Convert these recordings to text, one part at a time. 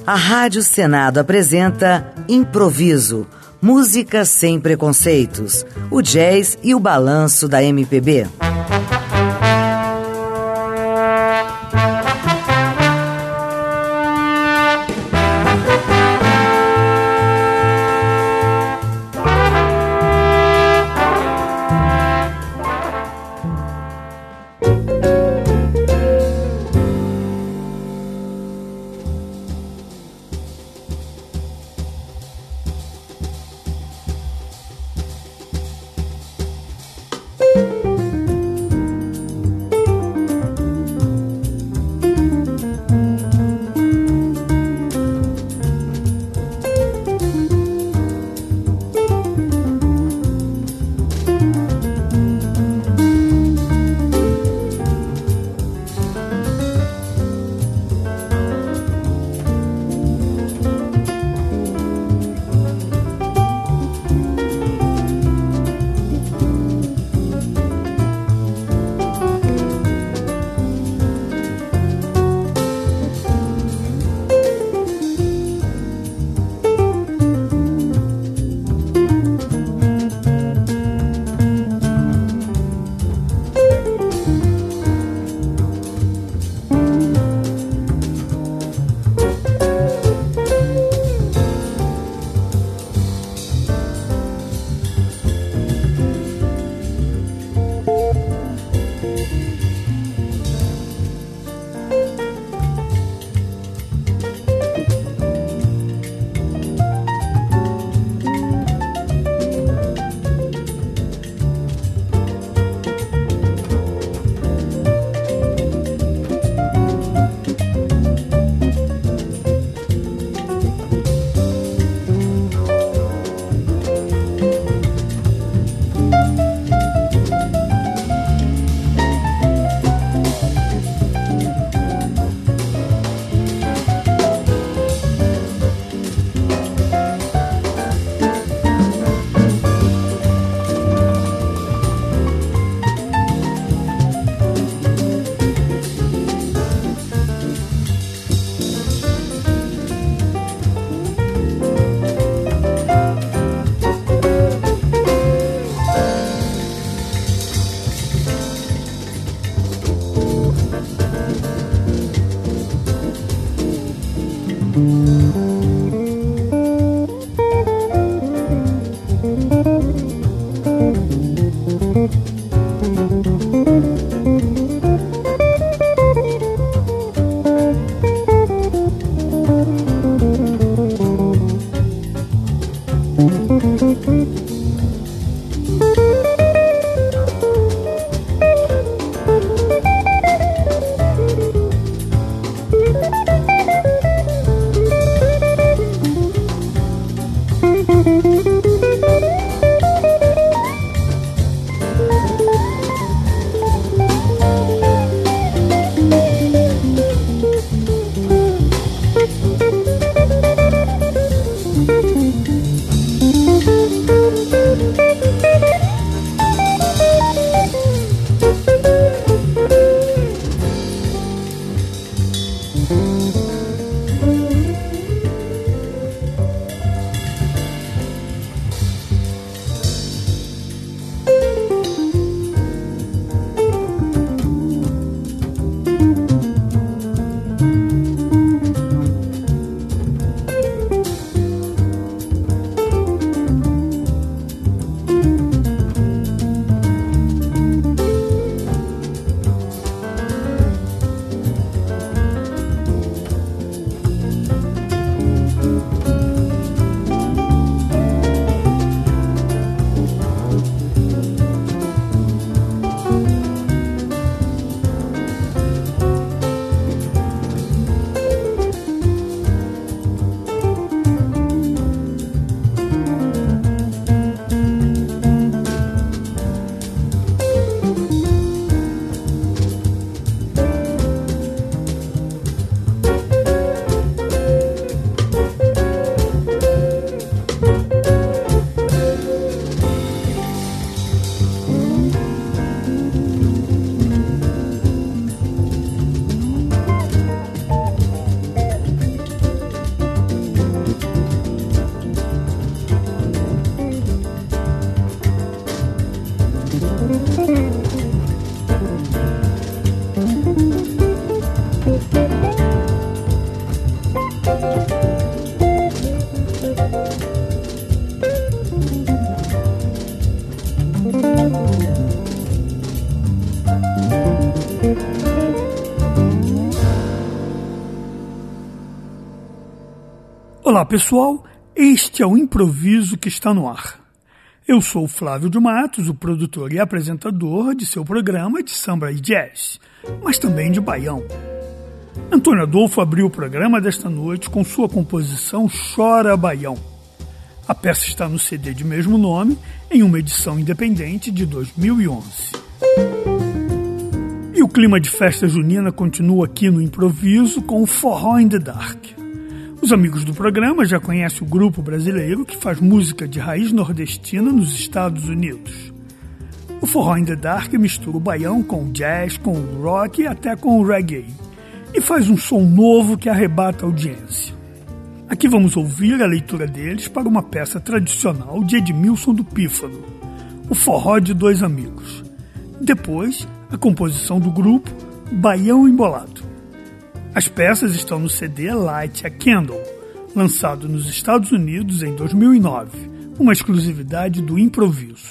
A Rádio Senado apresenta Improviso, música sem preconceitos, o jazz e o balanço da MPB. Olá pessoal, este é o Improviso que está no ar. Eu sou o Flávio de Matos, o produtor e apresentador de seu programa de samba e jazz, mas também de baião. Antônio Adolfo abriu o programa desta noite com sua composição Chora Baião. A peça está no CD de mesmo nome, em uma edição independente de 2011. E o clima de festa junina continua aqui no Improviso com o Forró in the Dark. Os amigos do programa já conhecem o grupo brasileiro que faz música de raiz nordestina nos Estados Unidos. O Forró in the Dark mistura o baião com o jazz, com o rock e até com o reggae, e faz um som novo que arrebata a audiência. Aqui vamos ouvir a leitura deles para uma peça tradicional de Edmilson do Pífaro, o Forró de Dois Amigos. Depois, a composição do grupo Baião Embolado. As peças estão no CD Light a Candle, lançado nos Estados Unidos em 2009, uma exclusividade do Improviso.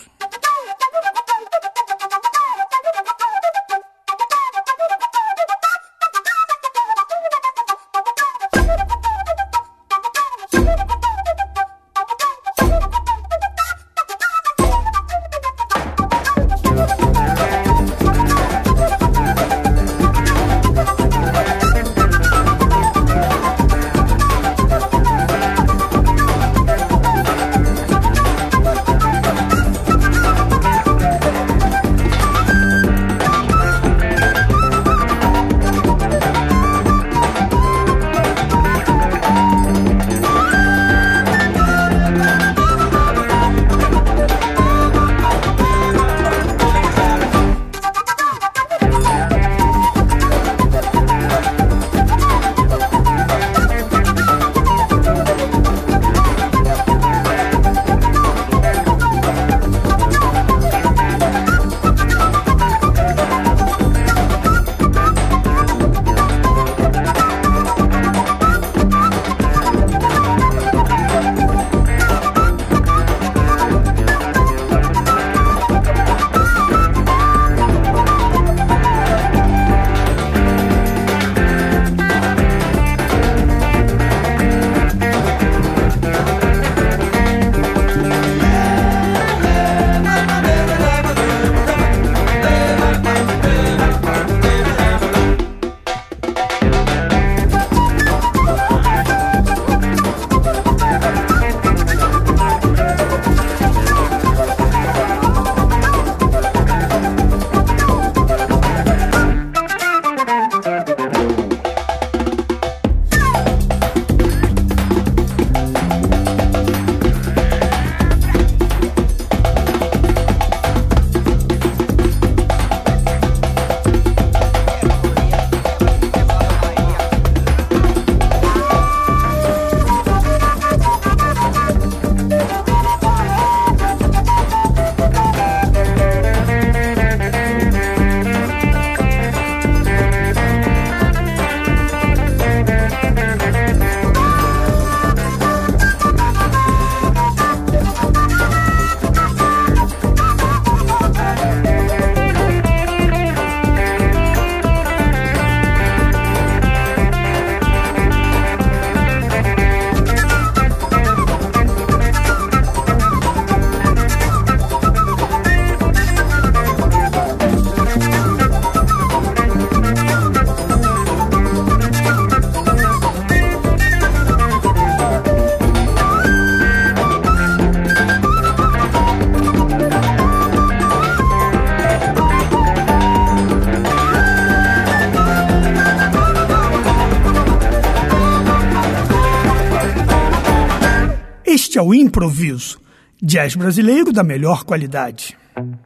Este é o Improviso, jazz brasileiro da melhor qualidade.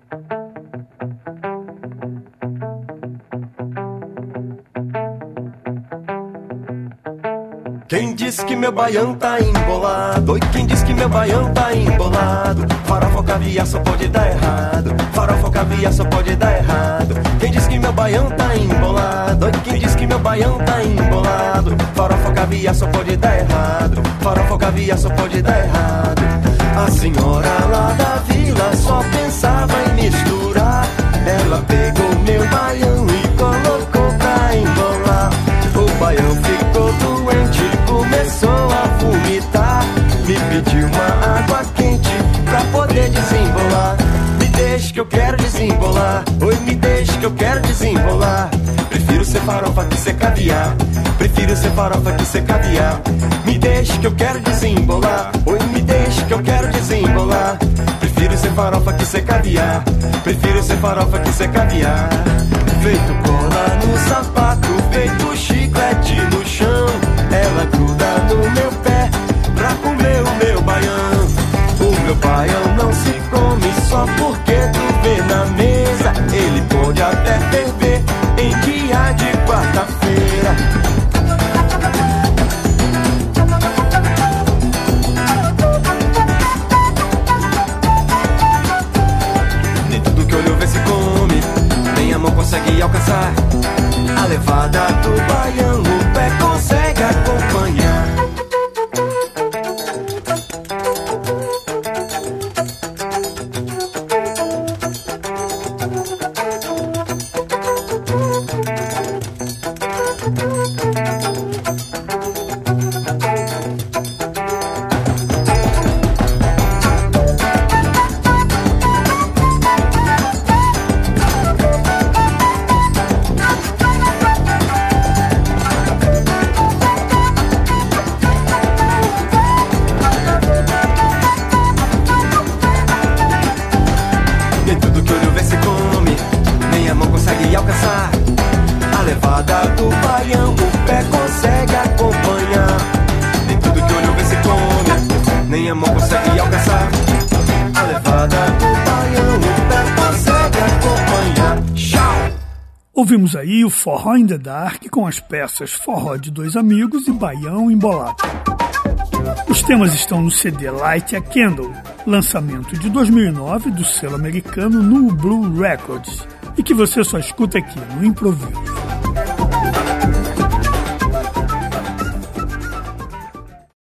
Quem diz que meu baião tá embolado? Oi, quem diz que meu baião tá embolado? Farofa ou caviar só pode dar errado. Farofa ou caviar só pode dar errado. Quem diz que meu baião tá embolado? Oi, quem diz que meu baião tá embolado? Farofa ou caviar só pode dar errado. Farofa ou caviar só pode dar errado. A senhora lá da vila só pensava em misturar. Ela pegou meu baião e colocou pra embolar. O baião ficou doente, começou a vomitar. eu quero desembolar. Prefiro ser farofa que ser caviar. Prefiro ser farofa que ser caviar. Me deixe que eu quero desembolar. Oi, me deixe que eu quero desembolar. Prefiro ser farofa que ser caviar. Prefiro ser farofa que ser caviar. Feito cola no sapato, feito chiclete no chão. Ela gruda no meu pé pra comer o meu baião. O meu baião não se come só porque tu vê na mesa. Ele pode até ferver em dia de quarta-feira. Nem tudo que olho vê se come, nem a mão consegue alcançar. A levada do baião o pé consegue acompanhar. Ouvimos aí o Forró in the Dark com as peças Forró de Dois Amigos e Baião Embolado. Os temas estão no CD Light a Candle, lançamento de 2009 do selo americano Nu Blue Records, e que você só escuta aqui no Improviso.